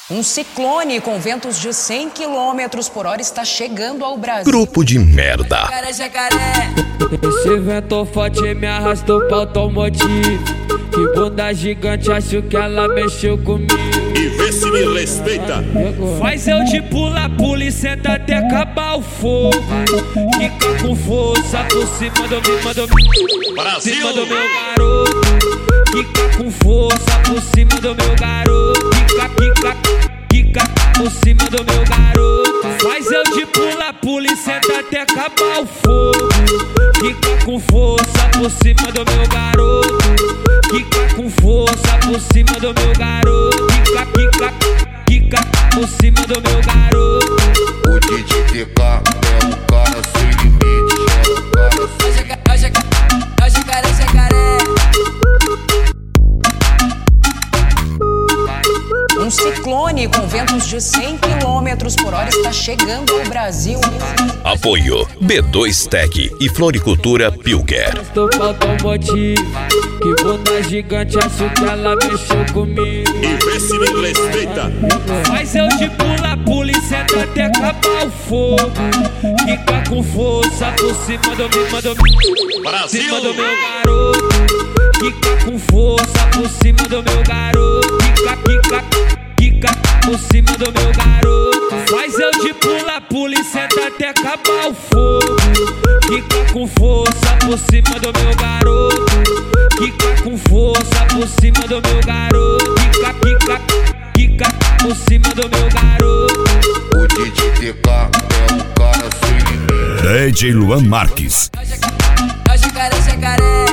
Um ciclone com ventos de 100 km por hora está chegando ao Brasil. Grupo de merda. Esse vento forte me arrastou pra automotivo. Que bunda gigante, acho que ela mexeu comigo. E vê se me respeita. Faz eu de pula e senta até acabar o fogo. Quica com força por cima do Brasil. cima do meu garoto. Quica com força por cima do meu garoto. Quica por cima do meu garoto. Faz eu de pula e senta até acabar o fogo. Quica com força por cima do meu garoto. Quica com força por cima do meu garoto. Quica por cima do meu garoto. O DJ TK é um cara sem limite. Jacaré. Um ciclone com ventos de 100 km por hora está chegando ao Brasil. Apoio B2 Tech e Floricultura Pilger. Estou falta um motivo. Que bunda gigante, acho que ela mexeu comigo. E vê se me respeita. Faz eu de pula e senta até acabar o fogo. Quica com força por cima do Brasil. cima do meu garoto. Quica com força por cima do meu garoto. Quica por cima do meu garoto. Faz eu de pula e senta até acabar o fogo. Quica com força por cima do meu garoto. Quica com força por cima do meu garoto. Quica por cima do meu garoto. O DJ TK é um cara sem limite. DJ Luan Marques. Jacaré.